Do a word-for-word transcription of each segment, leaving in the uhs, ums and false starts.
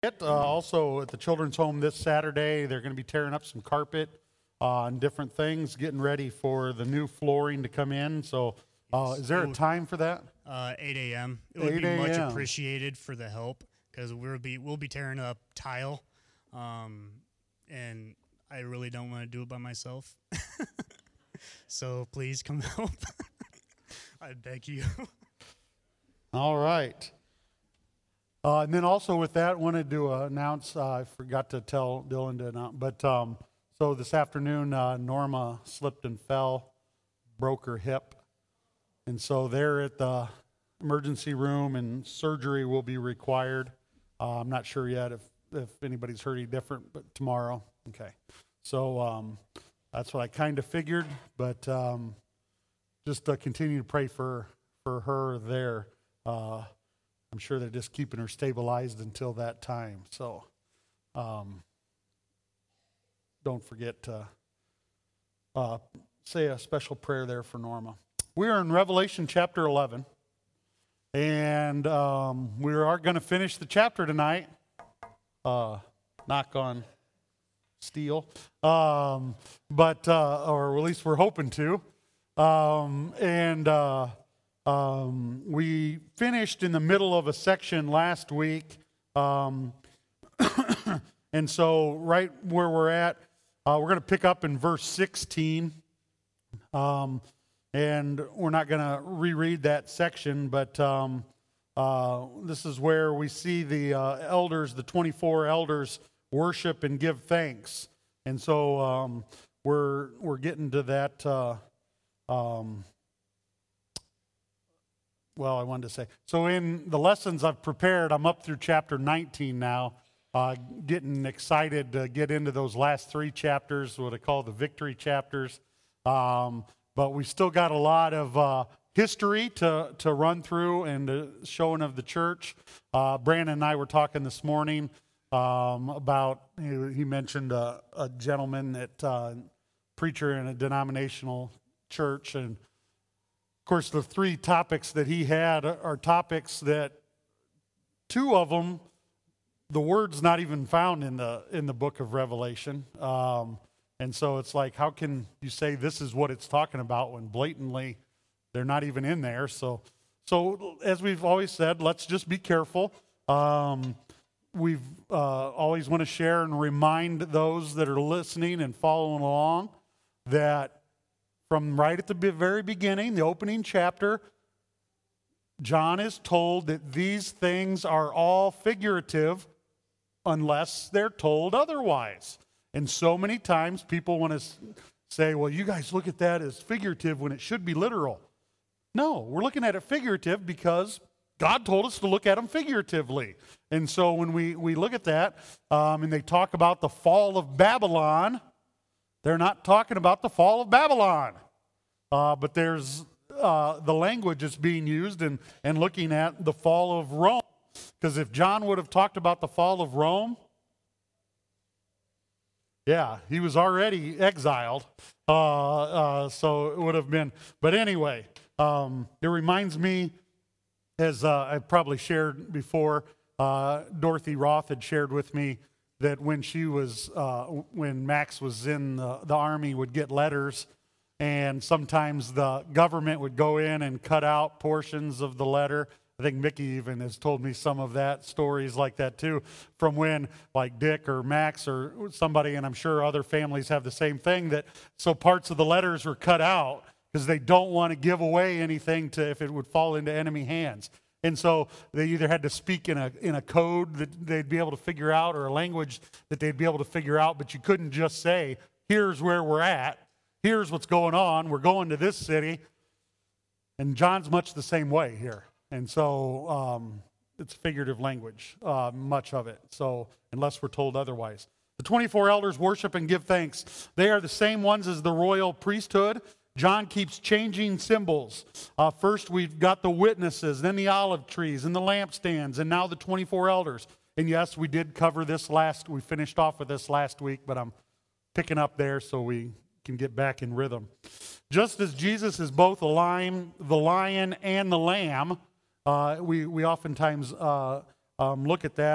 Uh, also at the children's home this Saturday, they're going to be tearing up some carpet uh, and different things, getting ready for the new flooring to come in. So uh, is there a time for that? Uh, eight a.m. It would be much appreciated for the help because we'll be we'll be tearing up tile, um, and I really don't want to do it by myself. So please come help. I beg you. All right. Uh, and then also with that, wanted to uh, announce, uh, I forgot to tell Dylan to announce, but um, so this afternoon, uh, Norma slipped and fell, broke her hip. And so they're at the emergency room and surgery will be required. Uh, I'm not sure yet if, if anybody's heard any different, but tomorrow. Okay. So um, that's what I kind of figured, but um, just uh, continue to pray for, for her there. Uh, I'm sure they're just keeping her stabilized until that time. So um, don't forget to uh, say a special prayer there for Norma. We are in Revelation chapter eleven, and um, we are going to finish the chapter tonight. Uh, knock on steel. Um, but, uh, or at least we're hoping to. Um, and... Uh, Um, we finished in the middle of a section last week, um, and so right where we're at, uh, we're going to pick up in verse sixteen, um, and we're not going to reread that section, but um, uh, this is where we see the uh, elders, the twenty-four elders, worship and give thanks, and so um, we're we're getting to that. Uh, um, Well, I wanted to say, so in the lessons I've prepared, I'm up through chapter nineteen now, uh, getting excited to get into those last three chapters, what I call the victory chapters. Um, but we still got a lot of uh, history to, to run through and the showing of the church. Uh, Brandon and I were talking this morning um, about, he, he mentioned a, a gentleman that uh, preacher in a denominational church, and of course, the three topics that he had are topics that two of them, the word's not even found in the in the book of Revelation. Um, and so it's like, how can you say this is what it's talking about when blatantly they're not even in there? So, so as we've always said, let's just be careful. Um, we've uh, always want to share and remind those that are listening and following along that from right at the very beginning, the opening chapter, John is told that these things are all figurative unless they're told otherwise. And so many times people want to say, well, you guys look at that as figurative when it should be literal. No, we're looking at it figurative because God told us to look at them figuratively. And so when we, we look at that, um, and they talk about the fall of Babylon, they're not talking about the fall of Babylon, uh, but there's uh, the language that's being used and, and looking at the fall of Rome. Because if John would have talked about the fall of Rome, yeah, he was already exiled, uh, uh, so it would have been. But anyway, um, it reminds me, as uh, I've probably shared before, uh, Dorothy Roth had shared with me that when she was, uh, when Max was in the, the Army, would get letters, and sometimes the government would go in and cut out portions of the letter. I think Mickey even has told me some of that, stories like that too, from when like Dick or Max or somebody, and I'm sure other families have the same thing, that so parts of the letters were cut out because they don't want to give away anything to if it would fall into enemy hands. And so they either had to speak in a in a code that they'd be able to figure out or a language that they'd be able to figure out, but you couldn't just say, here's where we're at, here's what's going on, we're going to this city. And John's much the same way here. And so um, it's figurative language, uh, much of it, so unless we're told otherwise. The twenty-four elders worship and give thanks. They are the same ones as the royal priesthood. John keeps changing symbols. Uh, first we've got the witnesses, then the olive trees and the lampstands, and now the twenty-four elders. And yes, we did cover this last, we finished off with this last week, but I'm picking up there so we can get back in rhythm. Just as Jesus is both the lion, the lion and the lamb, uh, we, we oftentimes uh, um, look at that.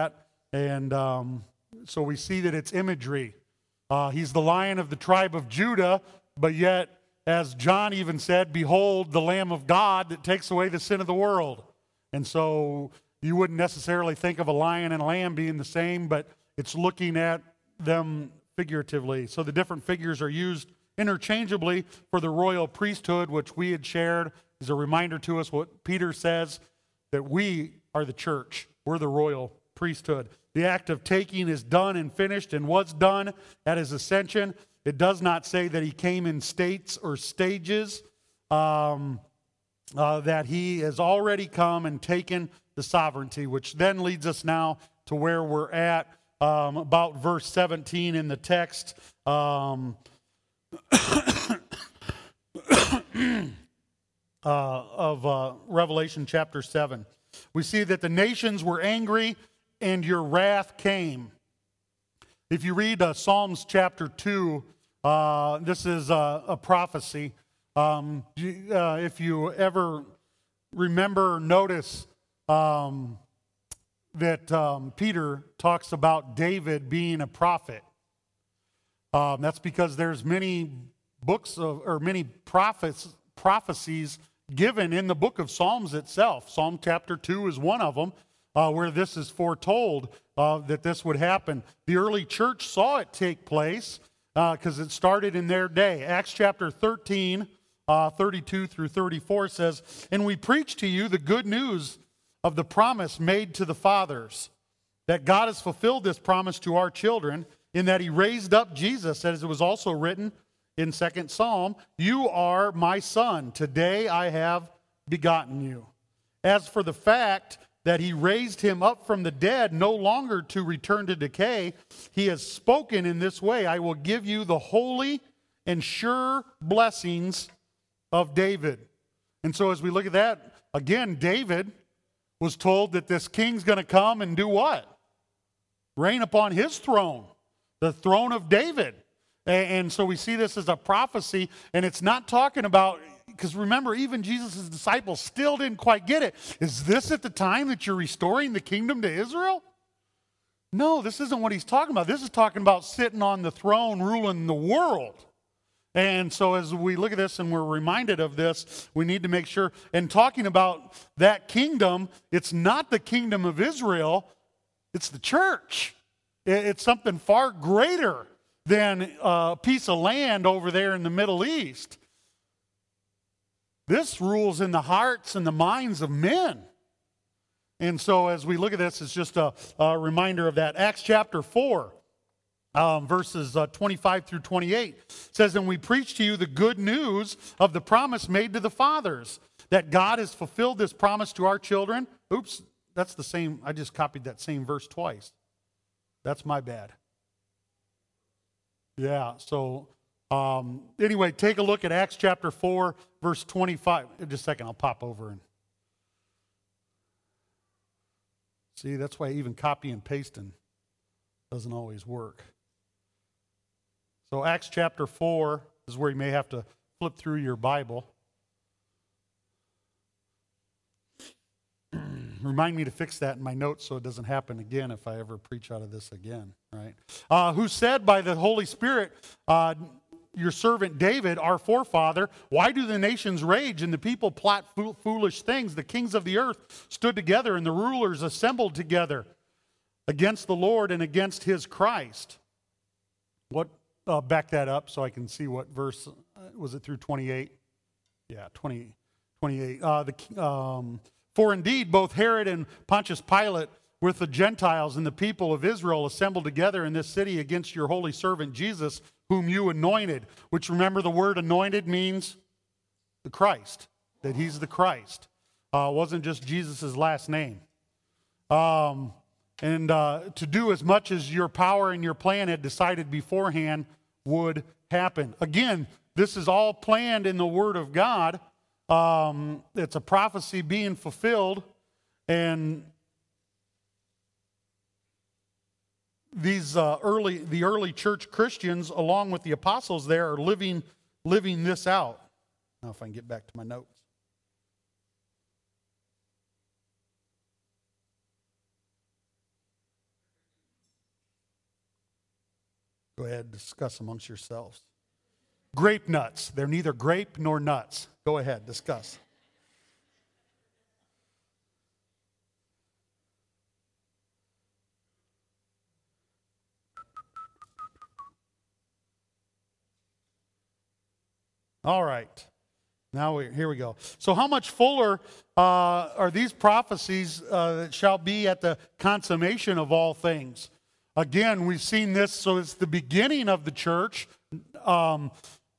And um, so we see that it's imagery. Uh, he's the Lion of the tribe of Judah, but yet, as John even said, behold the Lamb of God that takes away the sin of the world. And so you wouldn't necessarily think of a lion and a lamb being the same, but it's looking at them figuratively. So the different figures are used interchangeably for the royal priesthood, which we had shared is a reminder to us what Peter says, that we are the church. We're the royal priesthood. The act of taking is done and finished and was done at his ascension. It does not say that he came in states or stages, um, uh, that he has already come and taken the sovereignty, which then leads us now to where we're at, um, about verse seventeen in the text. Um, Uh, of uh, Revelation chapter seven. We see that the nations were angry and your wrath came. If you read uh, Psalms chapter two, uh, this is uh, a prophecy. Um, uh, if you ever remember or notice um, that um, Peter talks about David being a prophet, um, that's because there's many books of, or many prophets, prophecies given in the book of Psalms itself. Psalm chapter two is one of them, uh, where this is foretold uh, that this would happen. The early church saw it take place because uh, it started in their day. Acts chapter thirteen, uh, thirty-two through thirty-four says, "And we preach to you the good news of the promise made to the fathers, that God has fulfilled this promise to our children, in that he raised up Jesus, as it was also written in Second Psalm, you are my son. Today I have begotten you. As for the fact that he raised him up from the dead, no longer to return to decay, he has spoken in this way, I will give you the holy and sure blessings of David." And so as we look at that, again, David was told that this king's going to come and do what? Reign upon his throne, the throne of David. And so we see this as a prophecy, and it's not talking about, because remember, even Jesus' disciples still didn't quite get it. Is this at the time that you're restoring the kingdom to Israel? No, this isn't what he's talking about. This is talking about sitting on the throne, ruling the world. And so as we look at this and we're reminded of this, we need to make sure, and talking about that kingdom, it's not the kingdom of Israel, it's the church. It's something far greater than a piece of land over there in the Middle East. This rules in the hearts and the minds of men. And so as we look at this, it's just a, a reminder of that. Acts chapter four, um, verses uh, twenty-five through twenty-eight says, "And we preach to you the good news of the promise made to the fathers, that God has fulfilled this promise to our children." Oops, that's the same, I just copied that same verse twice. That's my bad. Yeah, so um, anyway, take a look at Acts chapter four, verse twenty-five. Just a second, I'll pop over and see, that's why even copy and pasting doesn't always work. So Acts chapter four is where you may have to flip through your Bible. Remind me to fix that in my notes so it doesn't happen again if I ever preach out of this again, right? Uh, who said by the Holy Spirit, uh, your servant David, our forefather, why do the nations rage and the people plot fool- foolish things? The kings of the earth stood together and the rulers assembled together against the Lord and against his Christ. What? Uh, back that up so I can see what verse, uh, was it through twenty-eight? Yeah, twenty, twenty-eight. Uh, the um, For indeed, both Herod and Pontius Pilate with the Gentiles and the people of Israel assembled together in this city against your holy servant Jesus, whom you anointed. Which, remember, the word anointed means the Christ, that he's the Christ. Uh, it wasn't just Jesus' last name. Um, and uh, to do as much as your power and your plan had decided beforehand would happen. Again, this is all planned in the Word of God. Um, it's a prophecy being fulfilled, and these uh, early, the early church Christians, along with the apostles there, are living, living this out. Now, if I can get back to my notes. Go ahead, discuss amongst yourselves. Grape nuts. They're neither grape nor nuts. Go ahead, discuss. All right. Now we, here we go. So how much fuller uh, are these prophecies uh, that shall be at the consummation of all things? Again, we've seen this, so it's the beginning of the church. Um,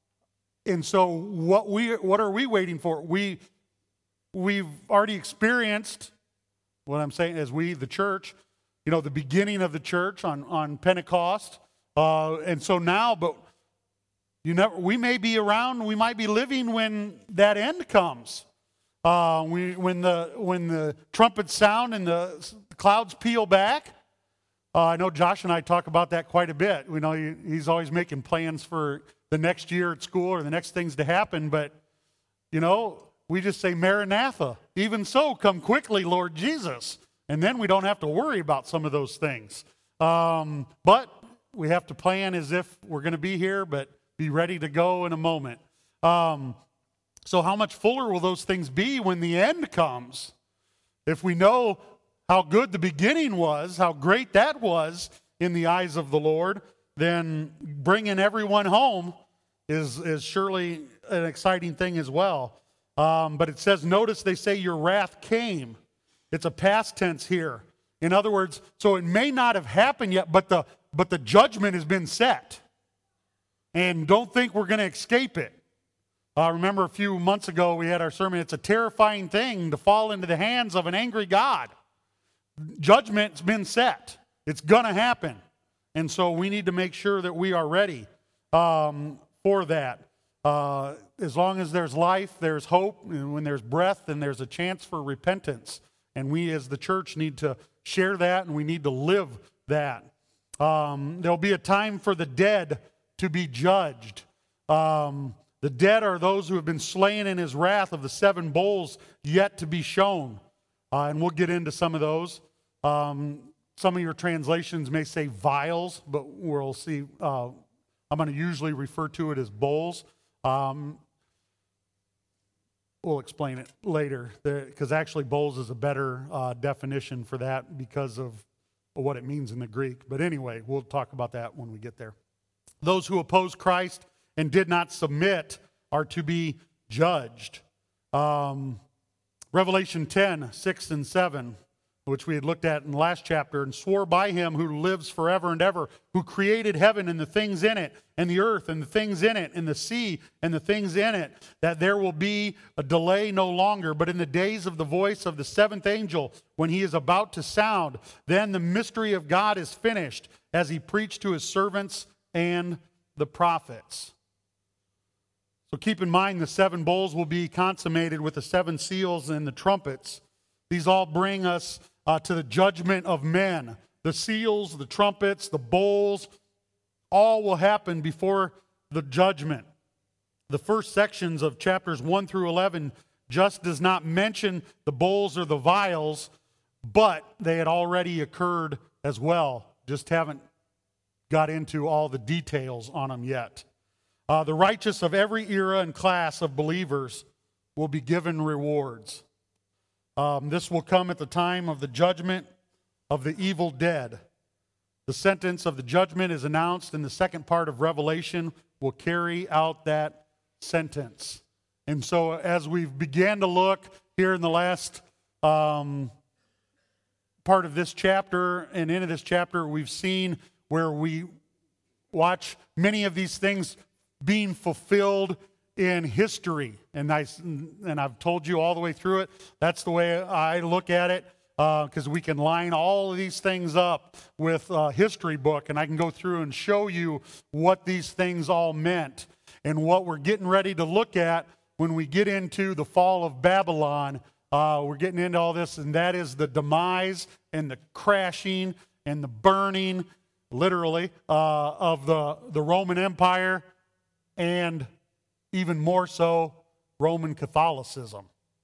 and so what we what are we waiting for? We, we've already experienced, what I'm saying is we, the church, you know, the beginning of the church on, on Pentecost. Uh, and so now, but you never, we may be around, we might be living when that end comes. Uh, we, when the when the trumpets sound and the clouds peel back. Uh, I know Josh and I talk about that quite a bit. You know, he, he's always making plans for the next year at school or the next things to happen. But, you know, we just say, Maranatha. Even so, come quickly, Lord Jesus. And then we don't have to worry about some of those things. Um, but we have to plan as if we're going to be here, but be ready to go in a moment. Um, so how much fuller will those things be when the end comes? If we know how good the beginning was, how great that was in the eyes of the Lord, then bringing everyone home is, is surely an exciting thing as well. Um, but it says, notice they say your wrath came. It's a past tense here. In other words, so it may not have happened yet, but the, but the judgment has been set. And don't think we're going to escape it. I uh, remember a few months ago we had our sermon, it's a terrifying thing to fall into the hands of an angry God. Judgment's been set. It's going to happen. And so we need to make sure that we are ready um, for that. Uh, as long as there's life, there's hope. And when there's breath, then there's a chance for repentance. And we as the church need to share that, and we need to live that. Um, there'll be a time for the dead to be judged. Um, the dead are those who have been slain in his wrath of the seven bowls yet to be shown. Uh, and we'll get into some of those. Um, some of your translations may say vials, but we'll see. Uh, I'm going to usually refer to it as bowls. Um, we'll explain it later, because actually bowls is a better uh, definition for that because of what it means in the Greek. But anyway, we'll talk about that when we get there. Those who oppose Christ and did not submit are to be judged. Um, Revelation ten, six and seven, which we had looked at in the last chapter, and swore by him who lives forever and ever, who created heaven and the things in it, and the earth and the things in it, and the sea and the things in it, that there will be a delay no longer, but in the days of the voice of the seventh angel, when he is about to sound, then the mystery of God is finished, as he preached to his servants and the prophets. So keep in mind the seven bowls will be consummated with the seven seals and the trumpets. These all bring us uh, to the judgment of men. The seals, the trumpets, the bowls, all will happen before the judgment. The first sections of chapters one through eleven just does not mention the bowls or the vials, but they had already occurred as well. Just haven't got into all the details on them yet. Uh, the righteous of every era and class of believers will be given rewards. Um, this will come at the time of the judgment of the evil dead. The sentence of the judgment is announced, and the second part of Revelation will carry out that sentence. And so as we've began to look here in the last um, part of this chapter and into this chapter, we've seen where we watch many of these things being fulfilled in history. And, I, and I've told you all the way through it, that's the way I look at it, because uh, we can line all of these things up with a history book, and I can go through and show you what these things all meant and what we're getting ready to look at when we get into the fall of Babylon. Uh, we're getting into all this, and that is the demise and the crashing and the burning, literally, uh, of the, the Roman Empire, and even more so, Roman Catholicism.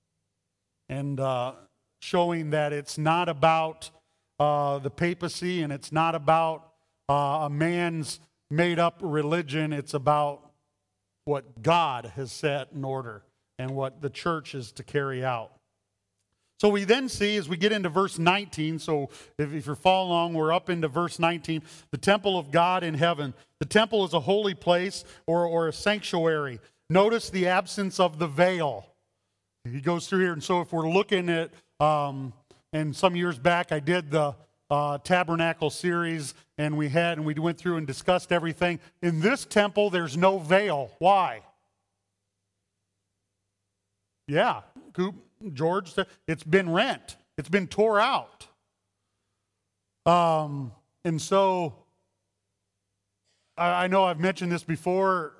And uh, showing that it's not about uh, the papacy, and it's not about uh, a man's made-up religion. It's about what God has set in order and what the church is to carry out. So we then see, as we get into verse nineteen, so if, if you're following along, we're up into verse nineteen, the temple of God in heaven. The temple is a holy place or, or a sanctuary. Notice the absence of the veil. He goes through here, and so if we're looking at, um, and some years back I did the uh, tabernacle series, and we had, and we went through and discussed everything. In this temple, there's no veil. Why? Yeah, Coop, George, it's been rent. It's been tore out. Um, and so, I, I know I've mentioned this before,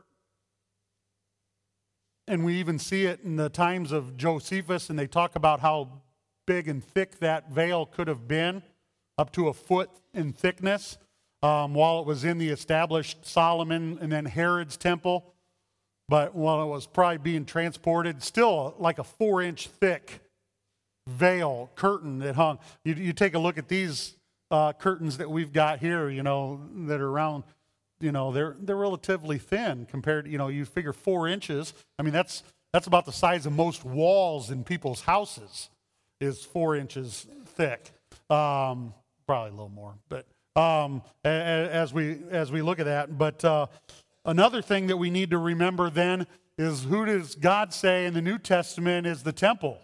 and we even see it in the times of Josephus, and they talk about how big and thick that veil could have been, up to a foot in thickness, um, while it was in the established Solomon and then Herod's temple. But while it was probably being transported, still like a four-inch thick veil, curtain that hung. You, you take a look at these uh, curtains that we've got here, you know, that are around, you know, they're they're relatively thin compared to, you know, you figure four inches. I mean, that's that's about the size of most walls in people's houses, is four inches thick. Um, probably a little more, but um, as we as we look at that, but. Uh, Another thing that we need to remember then is, who does God say in the New Testament is the temple?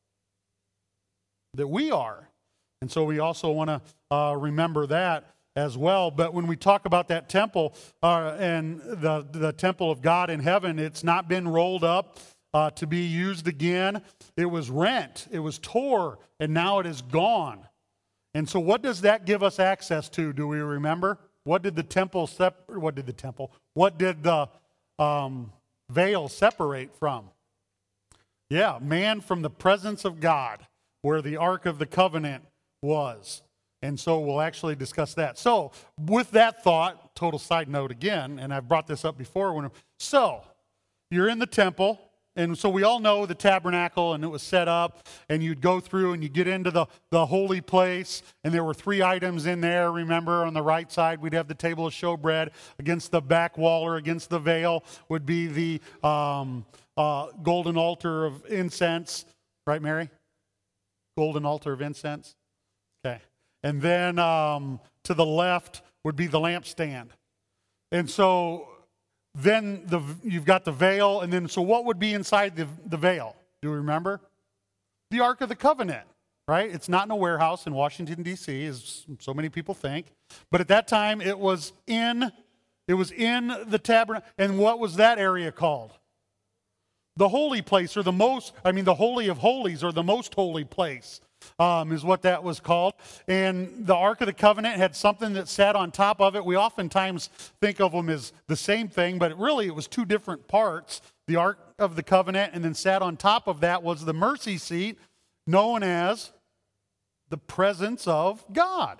That we are. And so we also want to uh, remember that as well. But when we talk about that temple uh, and the, the temple of God in heaven, it's not been rolled up uh, to be used again. It was rent. It was tore, and now it is gone. And so what does that give us access to? Do we remember? What did the temple sep- What did the temple? What did the um, veil separate from? Yeah, man from the presence of God, where the Ark of the Covenant was. And so we'll actually discuss that. So with that thought, total side note again, and I've brought this up before. When, so you're in the temple. And so we all know the tabernacle, and it was set up, and you'd go through and you get into the, the holy place, and there were three items in there. Remember, on the right side, we'd have the table of showbread. Against the back wall, or against the veil, would be the um, uh, golden altar of incense. Right, Mary? Golden altar of incense. Okay. And then um, to the left would be the lampstand. And so then the, you've got the veil, and then so what would be inside the, the veil? Do you remember? The Ark of the Covenant, right? It's not in a warehouse in Washington, D C, as so many people think. But at that time, it was in, it was in the tabernacle. And what was that area called? The holy place, or the most, I mean, the Holy of Holies, or the most holy place. Um, is what that was called. And the Ark of the Covenant had something that sat on top of it. We oftentimes think of them as the same thing, but really it was two different parts. The Ark of the Covenant, and then sat on top of that was the mercy seat, known as the presence of God.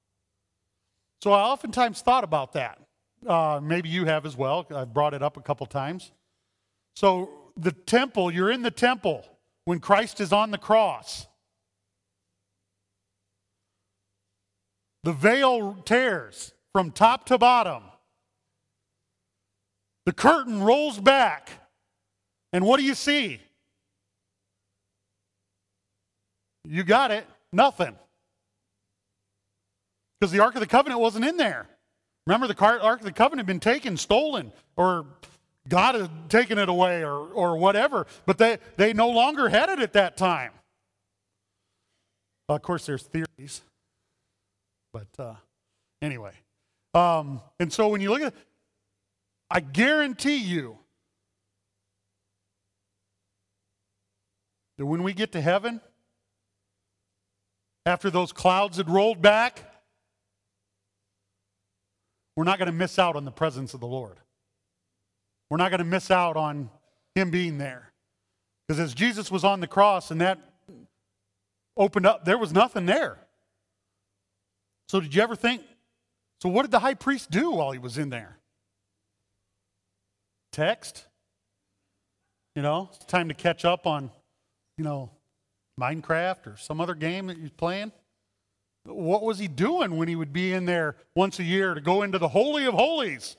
So I oftentimes thought about that. Uh, maybe you have as well. I've brought it up a couple times. So the temple, you're in the temple when Christ is on the cross. The veil tears from top to bottom. The curtain rolls back. And what do you see? You got it. Nothing. Because the Ark of the Covenant wasn't in there. Remember, the Ark of the Covenant had been taken, stolen, or God had taken it away, or, or whatever. But they, they no longer had it at that time. Well, of course, there's theories. But uh, anyway, um, and so when you look at it, I guarantee you that when we get to heaven, after those clouds had rolled back, we're not going to miss out on the presence of the Lord. We're not going to miss out on Him being there. Because as Jesus was on the cross and that opened up, there was nothing there. So did you ever think, so what did the high priest do while he was in there? Text? You know, it's time to catch up on, you know, Minecraft or some other game that he's playing. What was he doing when he would be in there once a year to go into the Holy of Holies?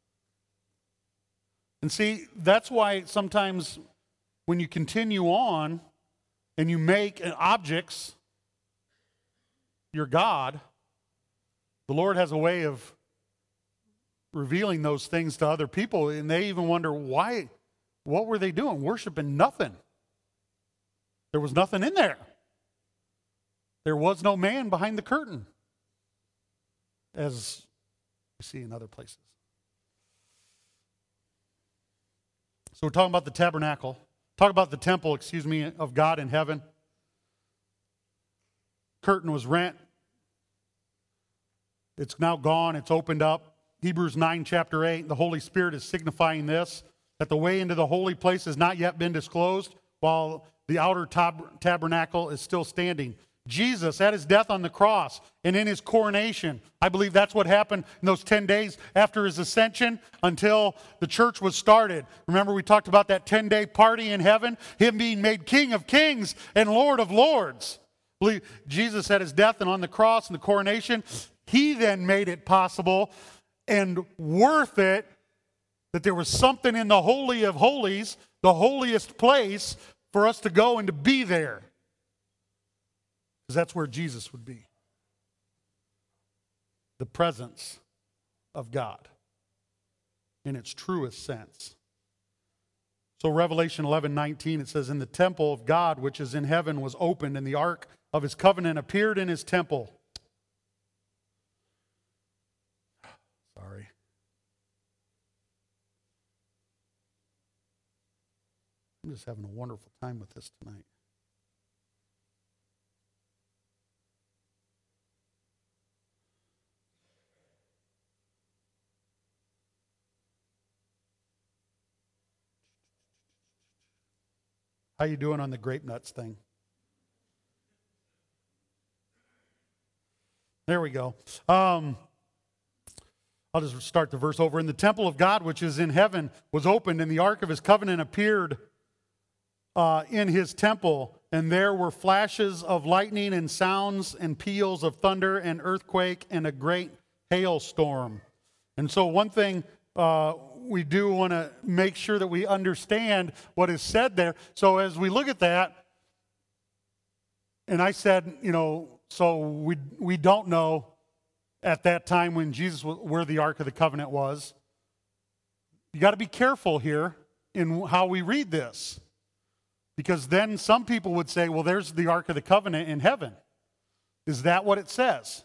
And see, that's why sometimes when you continue on and you make objects your God, the Lord has a way of revealing those things to other people, and they even wonder why, what were they doing? Worshiping nothing. There was nothing in there. There was no man behind the curtain, as we see in other places. So we're talking about the tabernacle. Talk about the temple, excuse me, of God in heaven. Curtain was rent. It's now gone. It's opened up. Hebrews nine, chapter eight, the Holy Spirit is signifying this, that the way into the holy place has not yet been disclosed, while the outer tab- tabernacle is still standing. Jesus, at his death on the cross and in his coronation, I believe that's what happened in those ten days after his ascension until the church was started. Remember, we talked about that ten-day party in heaven, him being made King of Kings and Lord of Lords. I believe Jesus at his death and on the cross and the coronation, he then made it possible and worth it that there was something in the Holy of Holies, the holiest place, for us to go and to be there. Because that's where Jesus would be. The presence of God in its truest sense. So Revelation eleven nineteen, it says, "In the temple of God which is in heaven was opened, and the ark of his covenant appeared in his temple." Sorry. I'm just having a wonderful time with this tonight. How you doing on the grape nuts thing? There we go. Um, I'll just start the verse over. "In the temple of God, which is in heaven, was opened, and the ark of his covenant appeared uh, in his temple. And there were flashes of lightning and sounds and peals of thunder and earthquake and a great hailstorm." And so one thing uh, we do want to make sure that we understand what is said there. So as we look at that, and I said, you know, so we we don't know at that time when Jesus was, where the Ark of the Covenant was. You got to be careful here in how we read this, because then some people would say, well, there's the Ark of the Covenant in heaven. Is that what it says?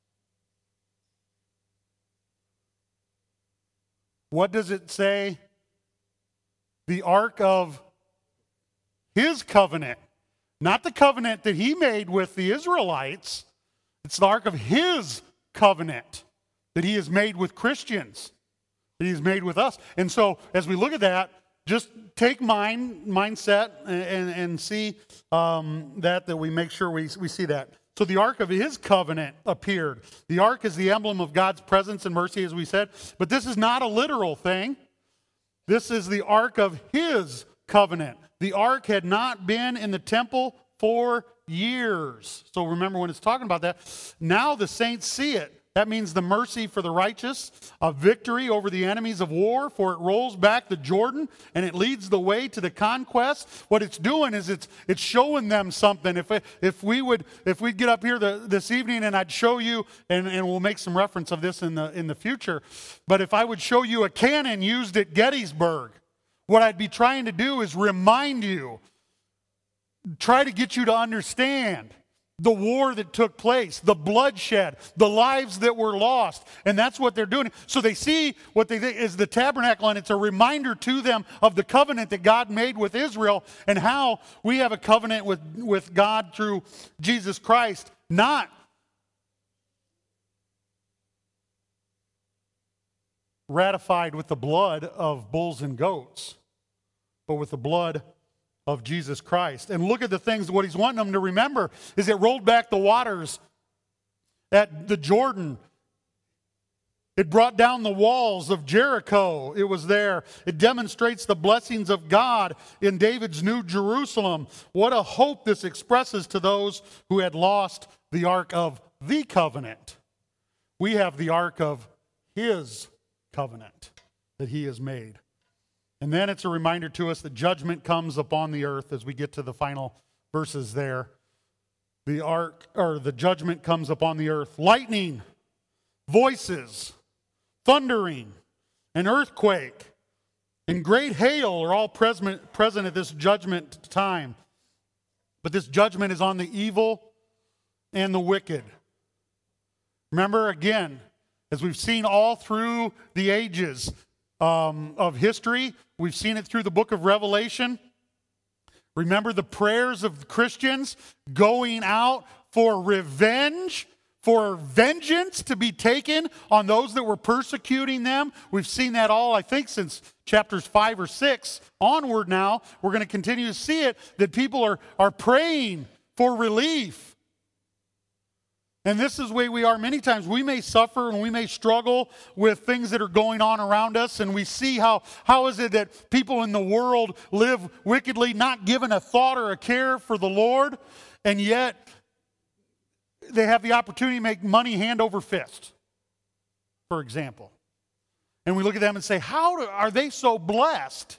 What does it say? The ark of his covenant. Not the covenant that he made with the Israelites. It's the ark of his covenant that he has made with Christians, that he has made with us. And so as we look at that, just take mind, mindset and, and, and see um, that, that we make sure we, we see that. So the ark of his covenant appeared. The ark is the emblem of God's presence and mercy, as we said. But this is not a literal thing. This is the ark of his covenant. The ark had not been in the temple for years. So remember when it's talking about that. Now the saints see it. That means the mercy for the righteous, a victory over the enemies of war, for it rolls back the Jordan and it leads the way to the conquest. What it's doing is it's it's showing them something. If if we would if we'd get up here the, this evening and I'd show you, and, and we'll make some reference of this in the in the future, but if I would show you a cannon used at Gettysburg, what I'd be trying to do is remind you, try to get you to understand the war that took place, the bloodshed, the lives that were lost. And that's what they're doing. So they see what they think is the tabernacle, and it's a reminder to them of the covenant that God made with Israel and how we have a covenant with, with God through Jesus Christ, not ratified with the blood of bulls and goats, but with the blood of Jesus Christ. And look at the things, what he's wanting them to remember is it rolled back the waters at the Jordan. It brought down the walls of Jericho. It was there. It demonstrates the blessings of God in David's New Jerusalem. What a hope this expresses to those who had lost the Ark of the covenant. We have the ark of his covenant that he has made. And then it's a reminder to us that judgment comes upon the earth as we get to the final verses there. The ark, or the judgment comes upon the earth. Lightning, voices, thundering, an earthquake, and great hail are all present, present at this judgment time. But this judgment is on the evil and the wicked. Remember, again, as we've seen all through the ages um, of history, we've seen it through the book of Revelation. Remember the prayers of Christians going out for revenge, for vengeance to be taken on those that were persecuting them. We've seen that all, I think, since chapters five or six onward now. We're going to continue to see it, that people are, are praying for relief. And this is the way we are many times. We may suffer and we may struggle with things that are going on around us, and we see how, how is it that people in the world live wickedly, not given a thought or a care for the Lord, and yet they have the opportunity to make money hand over fist, for example. And we look at them and say, how do, are they so blessed?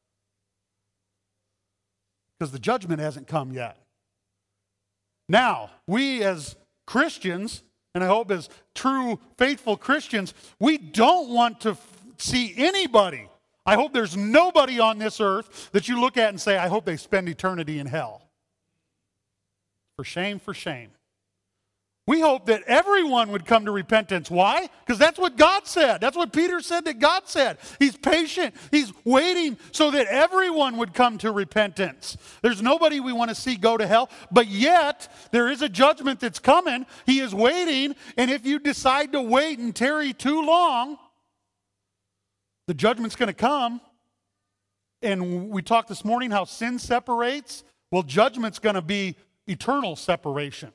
Because the judgment hasn't come yet. Now, we as Christians, and I hope as true, faithful Christians, we don't want to f- see anybody. I hope there's nobody on this earth that you look at and say, I hope they spend eternity in hell. For shame, for shame. We hope that everyone would come to repentance. Why? Because that's what God said. That's what Peter said that God said. He's patient. He's waiting so that everyone would come to repentance. There's nobody we want to see go to hell, but yet there is a judgment that's coming. He is waiting, and if you decide to wait and tarry too long, the judgment's going to come. And we talked this morning how sin separates. Well, judgment's going to be eternal separation.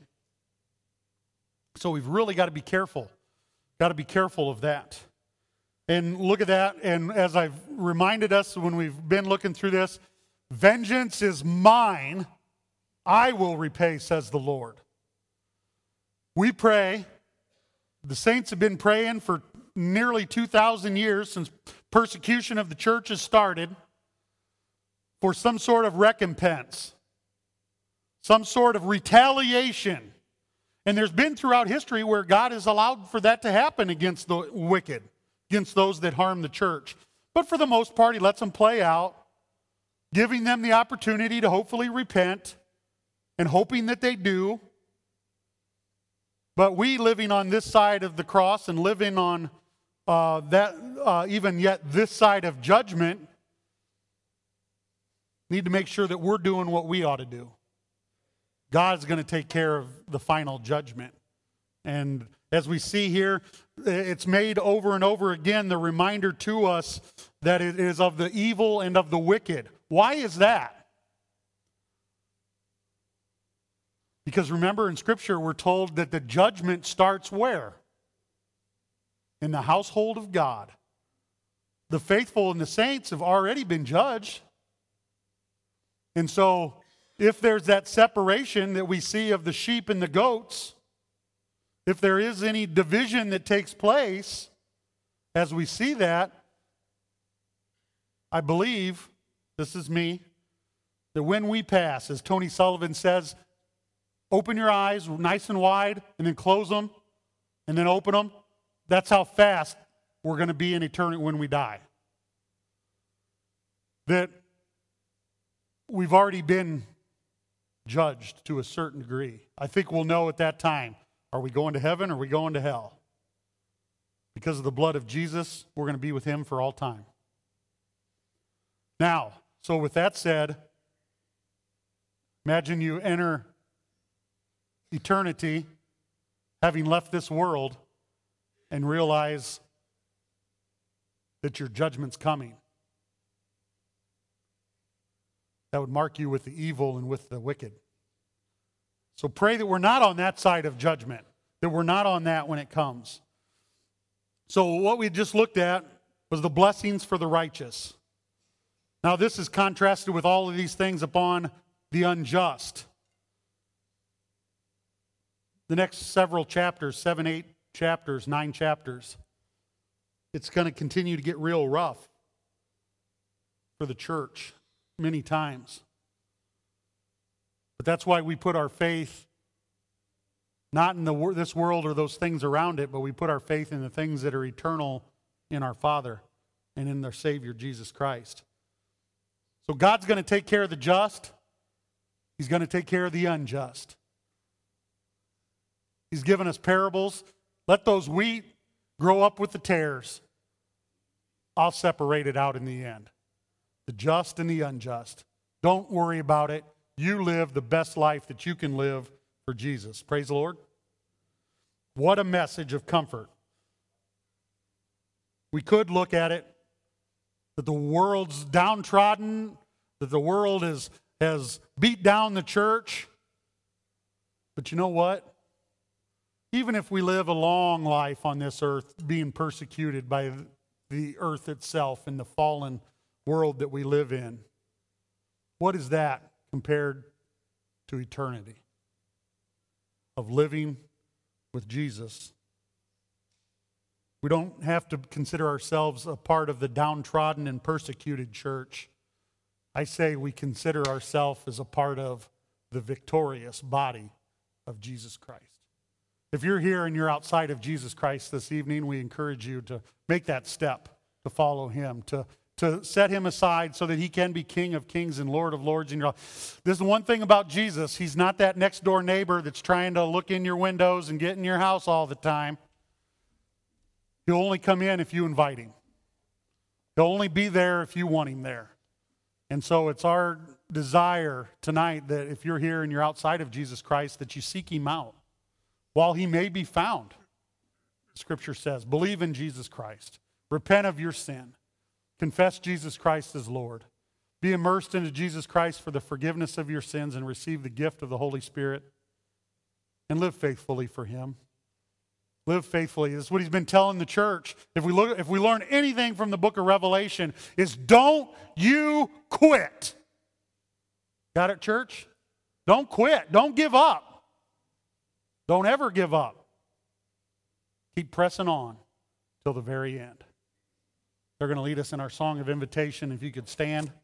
So we've really got to be careful. Got to be careful of that. And look at that. And as I've reminded us when we've been looking through this, vengeance is mine. I will repay, says the Lord. We pray. The saints have been praying for nearly two thousand years since persecution of the church has started for some sort of recompense, some sort of retaliation. And there's been throughout history where God has allowed for that to happen against the wicked, against those that harm the church. But for the most part, he lets them play out, giving them the opportunity to hopefully repent and hoping that they do. But we living on this side of the cross and living on uh, that, uh, even yet this side of judgment, need to make sure that we're doing what we ought to do. God's going to take care of the final judgment. And as we see here, it's made over and over again the reminder to us that it is of the evil and of the wicked. Why is that? Because remember in Scripture we're told that the judgment starts where? In the household of God. The faithful and the saints have already been judged. And so if there's that separation that we see of the sheep and the goats, if there is any division that takes place, as we see that, I believe, this is me, that when we pass, as Tony Sullivan says, open your eyes nice and wide and then close them and then open them. That's how fast we're going to be in eternity when we die. That we've already been judged to a certain degree. I think we'll know at that time, are we going to heaven or are we going to hell? Because of the blood of Jesus, we're going to be with him for all time. Now, so with that said, imagine you enter eternity having left this world and realize that your judgment's coming. That would mark you with the evil and with the wicked. So pray that we're not on that side of judgment, that we're not on that when it comes. So what we just looked at was the blessings for the righteous. Now this is contrasted with all of these things upon the unjust. the next several chapters, seven, eight chapters, nine chapters, it's going to continue to get real rough for the church many times. But that's why we put our faith not in the this world or those things around it, but we put our faith in the things that are eternal in our Father and in their Savior, Jesus Christ. So God's going to take care of the just. He's going to take care of the unjust. He's given us parables. Let those wheat grow up with the tares. I'll separate it out in the end. The just and the unjust. Don't worry about it. You live the best life that you can live for Jesus. Praise the Lord. What a message of comfort. We could look at it that the world's downtrodden, that the world is, has beat down the church. But you know what? Even if we live a long life on this earth being persecuted by the earth itself and the fallen world that we live in, what is that compared to eternity of living with Jesus? We don't have to consider ourselves a part of the downtrodden and persecuted church. I say we consider ourselves as a part of the victorious body of Jesus Christ. If you're here and you're outside of Jesus Christ this evening, we encourage you to make that step to follow him, to, to set him aside so that he can be King of kings and Lord of lords in your life. There's one thing about Jesus. He's not that next door neighbor that's trying to look in your windows and get in your house all the time. He'll only come in if you invite him. He'll only be there if you want him there. And so it's our desire tonight that if you're here and you're outside of Jesus Christ, that you seek him out while he may be found. Scripture says, believe in Jesus Christ. Repent of your sin. Confess Jesus Christ as Lord. Be immersed into Jesus Christ for the forgiveness of your sins and receive the gift of the Holy Spirit. And live faithfully for him. Live faithfully. This is what he's been telling the church. If we look, if we learn anything from the book of Revelation, is don't you quit. Got it, church? Don't quit. Don't give up. Don't ever give up. Keep pressing on till the very end. They're going to lead us in our song of invitation. If you could stand.